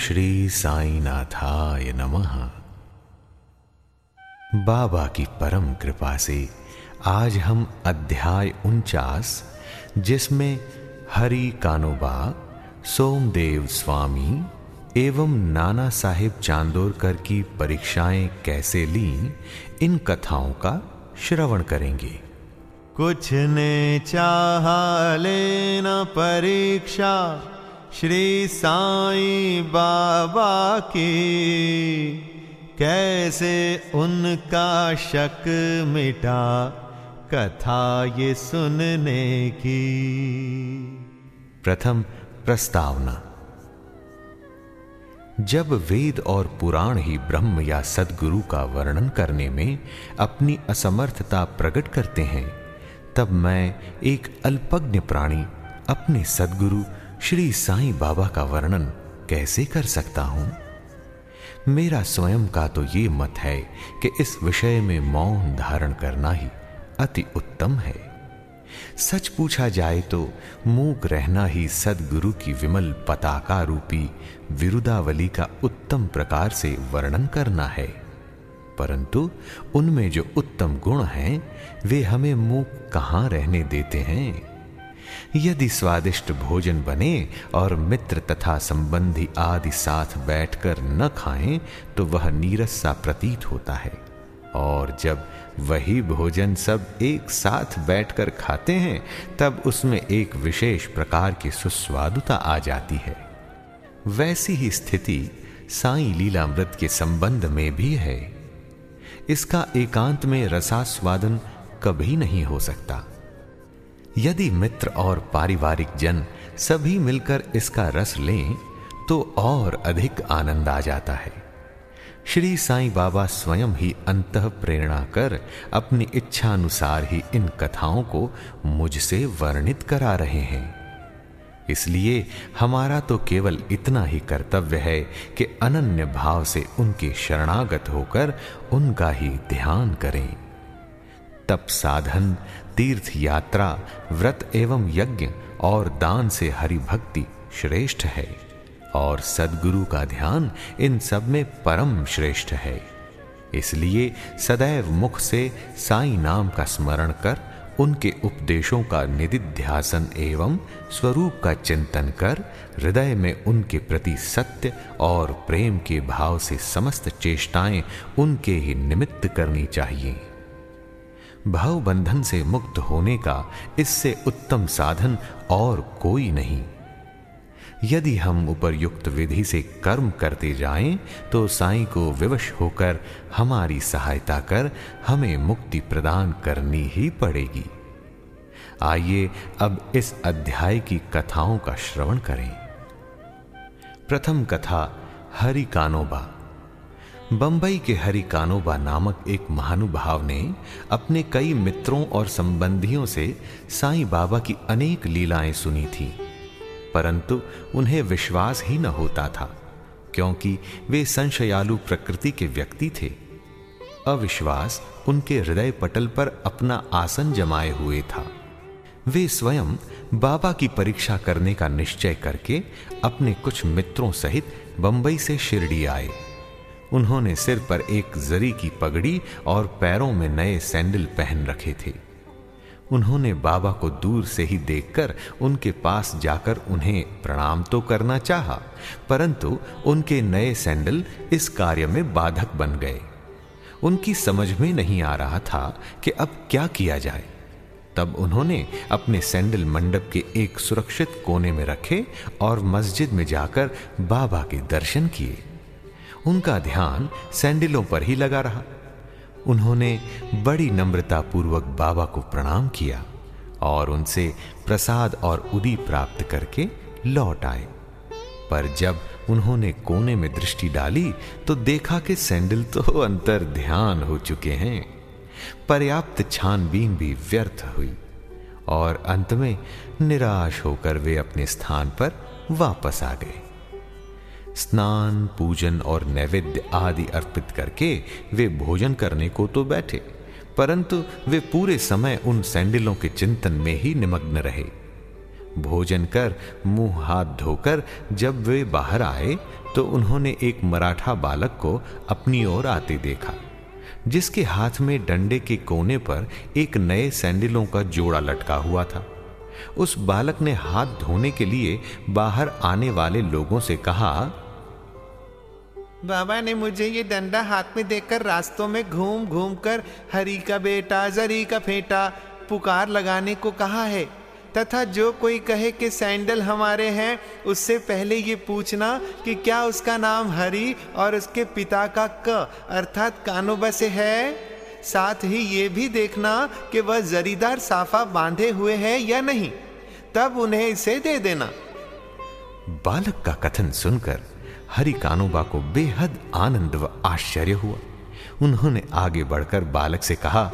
श्री साईनाथाय नमः। बाबा की परम कृपा से आज हम अध्याय 49, जिसमें हरि कानोबा, सोमदेव स्वामी एवं नाना साहिब चांदोरकर की परीक्षाएं कैसे लीं, इन कथाओं का श्रवण करेंगे। कुछ ने चाहा लेना परीक्षा श्री साईं बाबा की, कैसे उनका शक मिटा कथा ये सुनने की। प्रथम प्रस्तावना। जब वेद और पुराण ही ब्रह्म या सद्गुरु का वर्णन करने में अपनी असमर्थता प्रकट करते हैं, तब मैं एक अल्पज्ञ प्राणी अपने सद्गुरु श्री साईं बाबा का वर्णन कैसे कर सकता हूं? मेरा स्वयं का तो ये मत है कि इस विषय में मौन धारण करना ही अति उत्तम है। सच पूछा जाए तो मूक रहना ही सद्गुरु की विमल पताका रूपी विरुदावली का उत्तम प्रकार से वर्णन करना है, परंतु उनमें जो उत्तम गुण हैं वे हमें मूक कहां रहने देते हैं। यदि स्वादिष्ट भोजन बने और मित्र तथा संबंधी आदि साथ बैठकर न खाएं तो वह नीरस सा प्रतीत होता है, और जब वही भोजन सब एक साथ बैठकर खाते हैं तब उसमें एक विशेष प्रकार की सुस्वादुता आ जाती है। वैसी ही स्थिति साईं लीलामृत के संबंध में भी है। इसका एकांत में रसास्वादन कभी नहीं हो सकता। यदि मित्र और पारिवारिक जन सभी मिलकर इसका रस लें तो और अधिक आनंद आ जाता है। श्री साईं बाबा स्वयं ही अंतः प्रेरणा कर अपनी इच्छा अनुसार ही इन कथाओं को मुझसे वर्णित करा रहे हैं। इसलिए हमारा तो केवल इतना ही कर्तव्य है कि अनन्य भाव से उनके शरणागत होकर उनका ही ध्यान करें। तप साधन, तीर्थ यात्रा, व्रत एवं यज्ञ और दान से हरि भक्ति श्रेष्ठ है, और सद्गुरु का ध्यान इन सब में परम श्रेष्ठ है। इसलिए सदैव मुख से साईं नाम का स्मरण कर उनके उपदेशों का निदिध्यासन एवं स्वरूप का चिंतन कर हृदय में उनके प्रति सत्य और प्रेम के भाव से समस्त चेष्टाएं उनके ही निमित्त करनी चाहिए। भाव बंधन से मुक्त होने का इससे उत्तम साधन और कोई नहीं। यदि हम उपर्युक्त विधि से कर्म करते जाएं तो साईं को विवश होकर हमारी सहायता कर हमें मुक्ति प्रदान करनी ही पड़ेगी। आइए अब इस अध्याय की कथाओं का श्रवण करें। प्रथम कथा हरि कानोबा। बंबई के हरि कानोबा नामक एक महानुभाव ने अपने कई मित्रों और संबंधियों से साईं बाबा की अनेक लीलाएं सुनी थी, परंतु उन्हें विश्वास ही न होता था, क्योंकि वे संशयालु प्रकृति के व्यक्ति थे। अविश्वास उनके हृदय पटल पर अपना आसन जमाए हुए था। वे स्वयं बाबा की परीक्षा करने का निश्चय करके अपने कुछ मित्रों सहित बंबई से शिरडी आए। उन्होंने सिर पर एक जरी की पगड़ी और पैरों में नए सैंडल पहन रखे थे। उन्होंने बाबा को दूर से ही देखकर उनके पास जाकर उन्हें प्रणाम तो करना चाहा, परंतु उनके नए सैंडल इस कार्य में बाधक बन गए। उनकी समझ में नहीं आ रहा था कि अब क्या किया जाए। तब उन्होंने अपने सैंडल मंडप के एक सुरक्षित कोने में रखे और मस्जिद में जाकर बाबा के दर्शन किए। उनका ध्यान सैंडलों पर ही लगा रहा। उन्होंने बड़ी नम्रता पूर्वक बाबा को प्रणाम किया और उनसे प्रसाद और उदी प्राप्त करके लौट आए। पर जब उन्होंने कोने में दृष्टि डाली तो देखा कि सैंडल तो अंतर ध्यान हो चुके हैं। पर्याप्त छानबीन भी व्यर्थ हुई और अंत में निराश होकर वे अपने स्थान पर वापस आ गए। स्नान, पूजन और नैवेद्य आदि अर्पित करके वे भोजन करने को तो बैठे, परंतु वे पूरे समय उन सैंडलों के चिंतन में ही निमग्न रहे। भोजन कर मुंह हाथ धोकर जब वे बाहर आए तो उन्होंने एक मराठा बालक को अपनी ओर आते देखा, जिसके हाथ में डंडे के कोने पर एक नए सैंडलों का जोड़ा लटका हुआ था। उस बालक ने हाथ धोने के लिए बाहर आने वाले लोगों से कहा, बाबा ने मुझे ये डंडा हाथ में देकर रास्तों में घूम घूम कर हरी का बेटा जरी का फेंटा पुकार लगाने को कहा है, तथा जो कोई कहे कि सैंडल हमारे हैं उससे पहले ये पूछना कि क्या उसका नाम हरि और उसके पिता का क अर्थात कानोबा से है। साथ ही ये भी देखना कि वह जरीदार साफा बांधे हुए है या नहीं, तब उन्हें इसे दे देना। बालक का कथन सुनकर हरि कानोबा को बेहद आनंद व आश्चर्य हुआ। उन्होंने आगे बढ़कर बालक से कहा,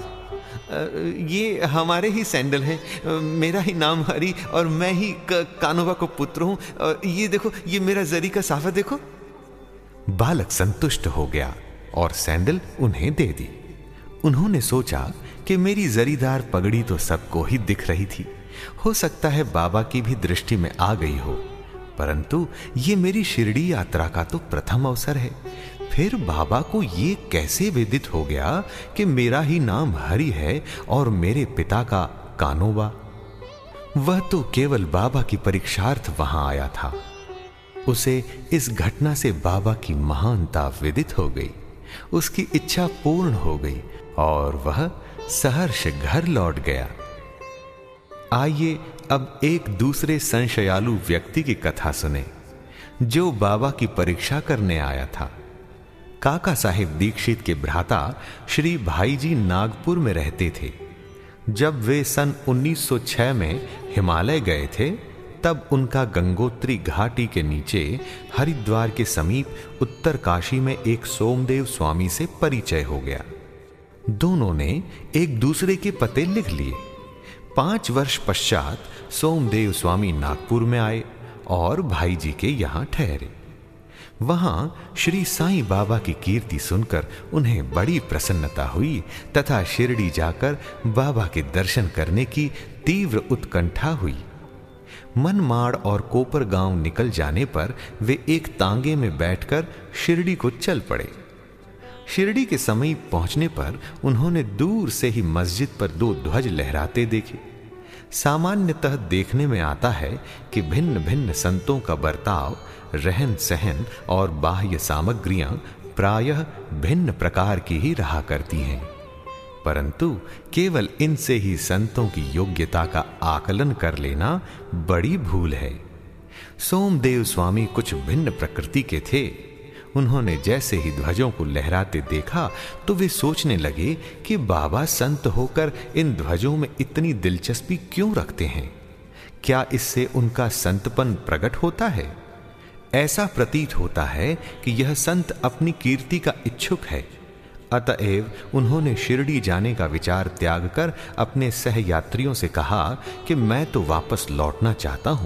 ये हमारे ही सैंडल हैं, मेरा ही नाम हरि और मैं ही कानोबा को पुत्र हूं, और ये देखो, ये मेरा जरी का साफा देखो। बालक संतुष्ट हो गया और सैंडल उन्हें दे दी। उन्होंने सोचा कि मेरी जरीदार पगड़ी तो सबको ही दिख रही थी, हो सकता है बाबा की भी दृष्टि में आ गई हो, परंतु ये मेरी शिरडी यात्रा का तो प्रथम अवसर है। फिर बाबा को ये कैसे विदित हो गया कि मेरा ही नाम हरि है और मेरे पिता का कानोबा? वह तो केवल बाबा की परीक्षार्थ वहां आया था। उसे इस घटना से बाबा की महानता विदित हो गई, उसकी इच्छा पूर्ण हो गई और वह सहर्ष घर लौट गया। आइए अब एक दूसरे संशयालु व्यक्ति की कथा सुने, जो बाबा की परीक्षा करने आया था। काका साहेब दीक्षित के भ्राता श्री भाईजी नागपुर में रहते थे। जब वे सन 1906 में हिमालय गए थे, तब उनका गंगोत्री घाटी के नीचे हरिद्वार के समीप उत्तर काशी में एक सोमदेव स्वामी से परिचय हो गया। दोनों ने एक दूसरे के पते लिख लिए। 5 वर्ष पश्चात सोमदेव स्वामी नागपुर में आए और भाई जी के यहां ठहरे। वहां श्री साईं बाबा की कीर्ति सुनकर उन्हें बड़ी प्रसन्नता हुई तथा शिरडी जाकर बाबा के दर्शन करने की तीव्र उत्कंठा हुई। मनमाड़ और कोपर गांव निकल जाने पर वे एक तांगे में बैठकर शिरडी को चल पड़े। शिरडी के समीप पहुंचने पर उन्होंने दूर से ही मस्जिद पर 2 ध्वज लहराते देखे। सामान्यतः देखने में आता है कि भिन्न भिन्न संतों का बर्ताव, रहन सहन और बाह्य सामग्रियां प्रायः भिन्न प्रकार की ही रहा करती हैं, परंतु केवल इनसे ही संतों की योग्यता का आकलन कर लेना बड़ी भूल है। सोमदेव स्वामी कुछ भिन्न प्रकृति के थे। उन्होंने जैसे ही ध्वजों को लहराते देखा तो वे सोचने लगे कि बाबा संत होकर इन ध्वजों में इतनी दिलचस्पी क्यों रखते हैं? क्या इससे उनका संतपन प्रकट होता है? ऐसा प्रतीत होता है कि यह संत अपनी कीर्ति का इच्छुक है। अतएव उन्होंने शिरडी जाने का विचार त्याग कर अपने सहयात्रियों से कहा कि मैं तो वापस लौटना चाहता हूं।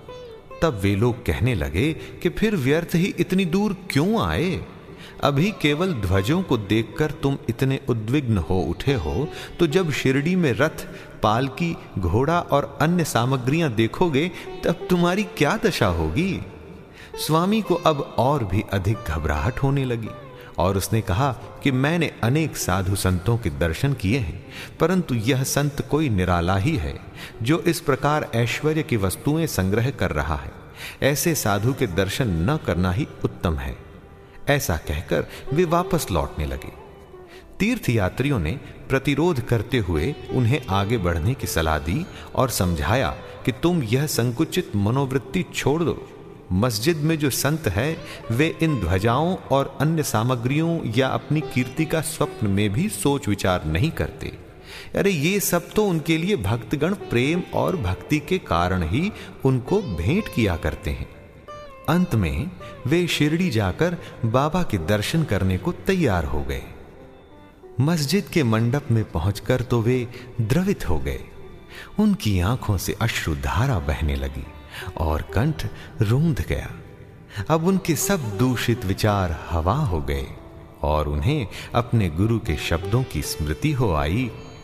तब वे लोग कहने लगे कि फिर व्यर्थ ही इतनी दूर क्यों आए? अभी केवल ध्वजों को देखकर तुम इतने उद्विग्न हो उठे हो, तो जब शिरडी में रथ, पालकी, घोड़ा और अन्य सामग्रियां देखोगे तब तुम्हारी क्या दशा होगी? स्वामी को अब और भी अधिक घबराहट होने लगी और उसने कहा कि मैंने अनेक साधु संतों के दर्शन किए हैं, परंतु यह संत कोई निराला ही है जो इस प्रकार ऐश्वर्य की वस्तुएं संग्रह कर रहा है। ऐसे साधु के दर्शन न करना ही उत्तम है। ऐसा कहकर वे वापस लौटने लगे। तीर्थयात्रियों ने प्रतिरोध करते हुए उन्हें आगे बढ़ने की सलाह दी और समझाया कि तुम यह संकुचित मनोवृत्ति छोड़ दो। मस्जिद में जो संत है वे इन ध्वजाओं और अन्य सामग्रियों या अपनी कीर्ति का स्वप्न में भी सोच विचार नहीं करते। अरे ये सब तो उनके लिए भक्तगण प्रेम और भक्ति के कारण ही उनको भेंट किया करते हैं। अंत में वे शिरडी जाकर बाबा के दर्शन करने को तैयार हो गए। मस्जिद के मंडप में पहुंचकर तो वे द्रवित हो गए। उनकी आंखों से अश्रुधारा बहने लगी और कंठ रूंध गया। अब उनके सब दूषित विचार हवा हो गए और उन्हें अपने गुरु के शब्दों की स्मृति हो आई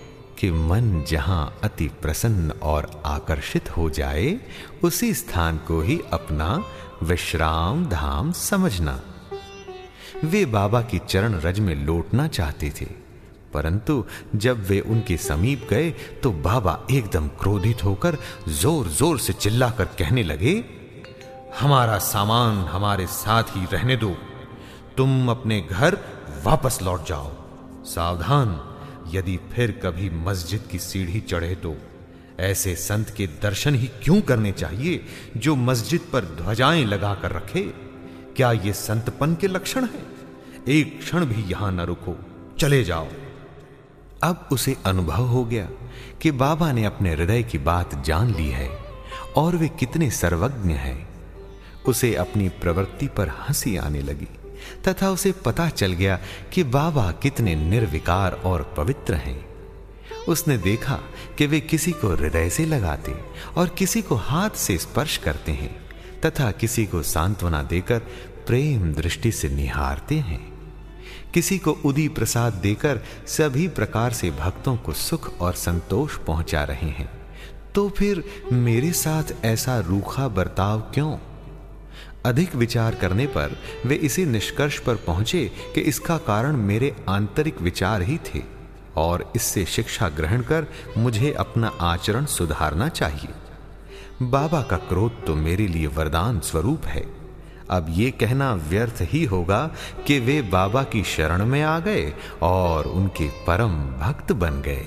कि मन जहां अति प्रसन्न और आकर्षित हो जाए, उसी स्थान को ही अपना विश्राम धाम समझना। वे बाबा की चरण रज में लौटना चाहते थे, परंतु जब वे उनके समीप गए तो बाबा एकदम क्रोधित होकर जोर जोर से चिल्लाकर कहने लगे, हमारा सामान हमारे साथ ही रहने दो, तुम अपने घर वापस लौट जाओ। सावधान, यदि फिर कभी मस्जिद की सीढ़ी चढ़े तो ऐसे संत के दर्शन ही क्यों करने चाहिए जो मस्जिद पर ध्वजाएं लगा कर रखे? क्या ये संतपन के लक्षण है? एक क्षण भी यहां न रुको, चले जाओ। अब उसे अनुभव हो गया कि बाबा ने अपने हृदय की बात जान ली है और वे कितने सर्वज्ञ हैं। उसे अपनी प्रवृत्ति पर हंसी आने लगी तथा उसे पता चल गया कि बाबा कितने निर्विकार और पवित्र हैं। उसने देखा कि वे किसी को हृदय से लगाते और किसी को हाथ से स्पर्श करते हैं तथा किसी को सांत्वना देकर प्रेम दृष्टि से निहारते हैं। किसी को उदी प्रसाद देकर सभी प्रकार से भक्तों को सुख और संतोष पहुंचा रहे हैं। तो फिर मेरे साथ ऐसा रूखा बर्ताव क्यों? अधिक विचार करने पर वे इसी निष्कर्ष पर पहुंचे कि इसका कारण मेरे आंतरिक विचार ही थे और इससे शिक्षा ग्रहण कर मुझे अपना आचरण सुधारना चाहिए। बाबा का क्रोध तो मेरे लिए वरदान स्वरूप है। अब ये कहना व्यर्थ ही होगा कि वे बाबा की शरण में आ गए और उनके परम भक्त बन गए।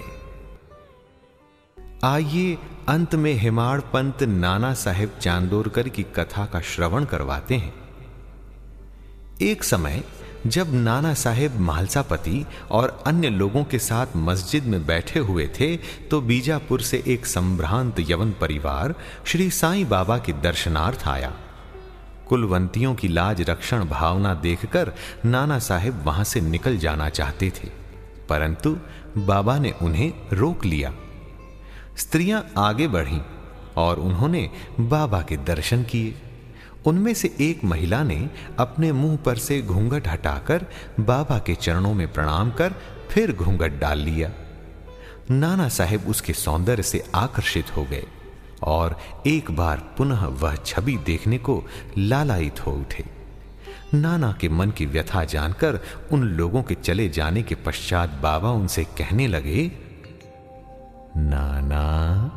आइए अंत में हिमाड़ पंत नाना साहेब चांदोरकर की कथा का श्रवण करवाते हैं। एक समय जब नाना साहेब महालसापति और अन्य लोगों के साथ मस्जिद में बैठे हुए थे तो बीजापुर से एक संभ्रांत यवन परिवार श्री साईं बाबा के दर्शनार्थ आया। कुलवंतियों की लाज रक्षण भावना देखकर नाना साहेब वहां से निकल जाना चाहते थे, परंतु बाबा ने उन्हें रोक लिया। स्त्रियां आगे बढ़ीं और उन्होंने बाबा के दर्शन किए। उनमें से एक महिला ने अपने मुंह पर से घूंघट हटाकर बाबा के चरणों में प्रणाम कर फिर घूंघट डाल लिया। नाना साहेब उसके सौंदर्य से आकर्षित हो गए और एक बार पुनः वह छवि देखने को लालायित हो उठे। नाना के मन की व्यथा जानकर उन लोगों के चले जाने के पश्चात बाबा उनसे कहने लगे, नाना,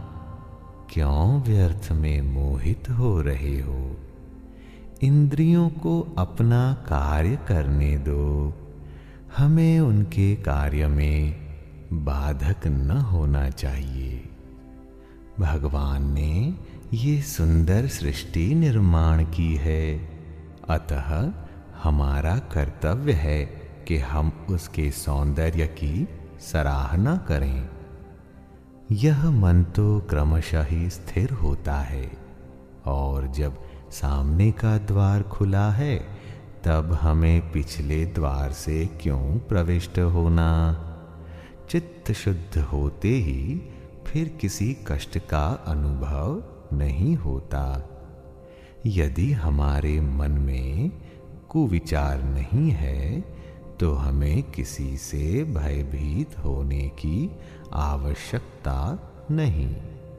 क्यों व्यर्थ में मोहित हो रहे हो? इंद्रियों को अपना कार्य करने दो, हमें उनके कार्य में बाधक न होना चाहिए। भगवान ने ये सुंदर सृष्टि निर्माण की है, अतः हमारा कर्तव्य है कि हम उसके सौंदर्य की सराहना करें। यह मन तो क्रमशः ही स्थिर होता है और जब सामने का द्वार खुला है तब हमें पिछले द्वार से क्यों प्रविष्ट होना? चित्त शुद्ध होते ही फिर किसी कष्ट का अनुभव नहीं होता। यदि हमारे मन में कुविचार नहीं है तो हमें किसी से भयभीत होने की आवश्यकता नहीं।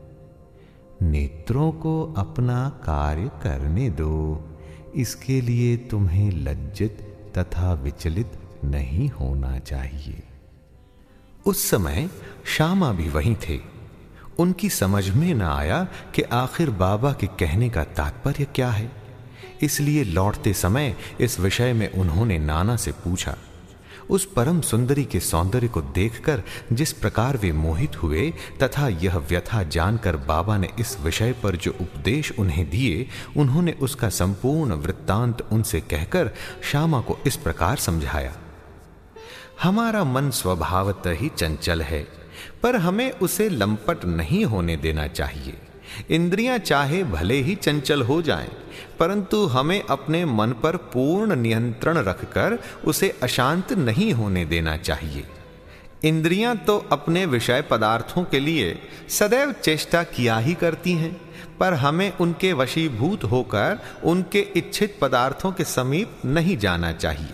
नेत्रों को अपना कार्य करने दो, इसके लिए तुम्हें लज्जित तथा विचलित नहीं होना चाहिए। उस समय श्यामा भी वहीं थे। उनकी समझ में न आया कि आखिर बाबा के कहने का तात्पर्य क्या है, इसलिए लौटते समय इस विषय में उन्होंने नाना से पूछा। उस परम सुंदरी के सौंदर्य को देखकर जिस प्रकार वे मोहित हुए तथा यह व्यथा जानकर बाबा ने इस विषय पर जो उपदेश उन्हें दिए, उन्होंने उसका संपूर्ण वृत्तांत उनसे कहकर श्यामा को इस प्रकार समझाया। हमारा मन स्वभावतः ही चंचल है, पर हमें उसे लंपट नहीं होने देना चाहिए। इंद्रियां चाहे भले ही चंचल हो जाएं, परंतु हमें अपने मन पर पूर्ण नियंत्रण रखकर उसे अशांत नहीं होने देना चाहिए। इंद्रियां तो अपने विषय पदार्थों के लिए सदैव चेष्टा किया ही करती हैं, पर हमें उनके वशीभूत होकर उनके इच्छित पदार्थों के समीप नहीं जाना चाहिए।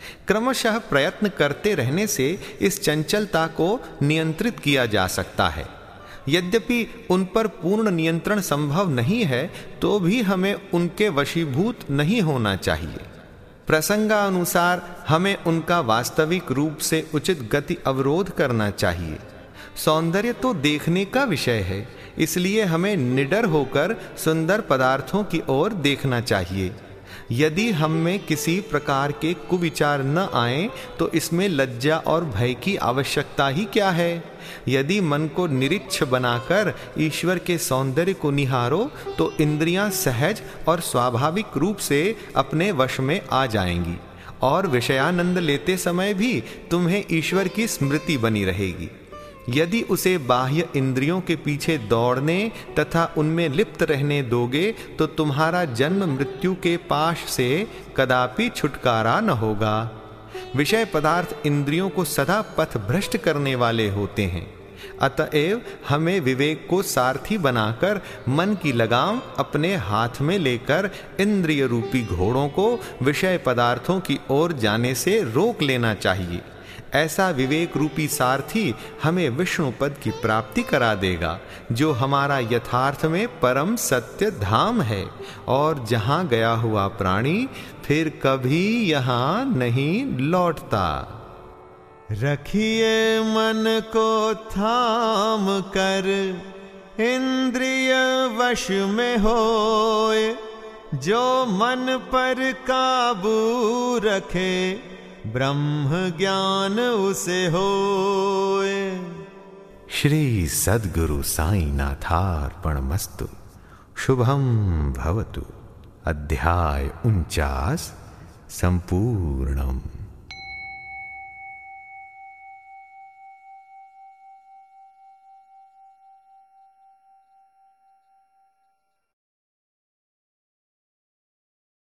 क्रमशः प्रयत्न करते रहने से इस चंचलता को नियंत्रित किया जा सकता है। यद्यपि उन पर पूर्ण नियंत्रण संभव नहीं है, तो भी हमें उनके वशीभूत नहीं होना चाहिए। प्रसंगानुसार हमें उनका वास्तविक रूप से उचित गति अवरोध करना चाहिए। सौंदर्य तो देखने का विषय है, इसलिए हमें निडर होकर सुंदर पदार्थों की ओर देखना चाहिए। यदि हम में किसी प्रकार के कुविचार न आए तो इसमें लज्जा और भय की आवश्यकता ही क्या है। यदि मन को निरीक्ष बनाकर ईश्वर के सौंदर्य को निहारो तो इंद्रियां सहज और स्वाभाविक रूप से अपने वश में आ जाएंगी और विषयानंद लेते समय भी तुम्हें ईश्वर की स्मृति बनी रहेगी। यदि उसे बाह्य इंद्रियों के पीछे दौड़ने तथा उनमें लिप्त रहने दोगे तो तुम्हारा जन्म मृत्यु के पाश से कदापि छुटकारा न होगा। विषय पदार्थ इंद्रियों को सदा पथ भ्रष्ट करने वाले होते हैं। अतएव हमें विवेक को सारथी बनाकर मन की लगाम अपने हाथ में लेकर इंद्रिय रूपी घोड़ों को विषय पदार्थों की ओर जाने से रोक लेना चाहिए। ऐसा विवेक रूपी सारथी हमें विष्णु पद की प्राप्ति करा देगा, जो हमारा यथार्थ में परम सत्य धाम है और जहां गया हुआ प्राणी फिर कभी यहां नहीं लौटता। रखिए मन को थाम कर इंद्रिय वश में होए, जो मन पर काबू रखे ब्रह्म ज्ञान उसे होए। श्री सद्गुरु साईनाथार्पणमस्तु। शुभम भवतु। अध्याय 49 संपूर्णम।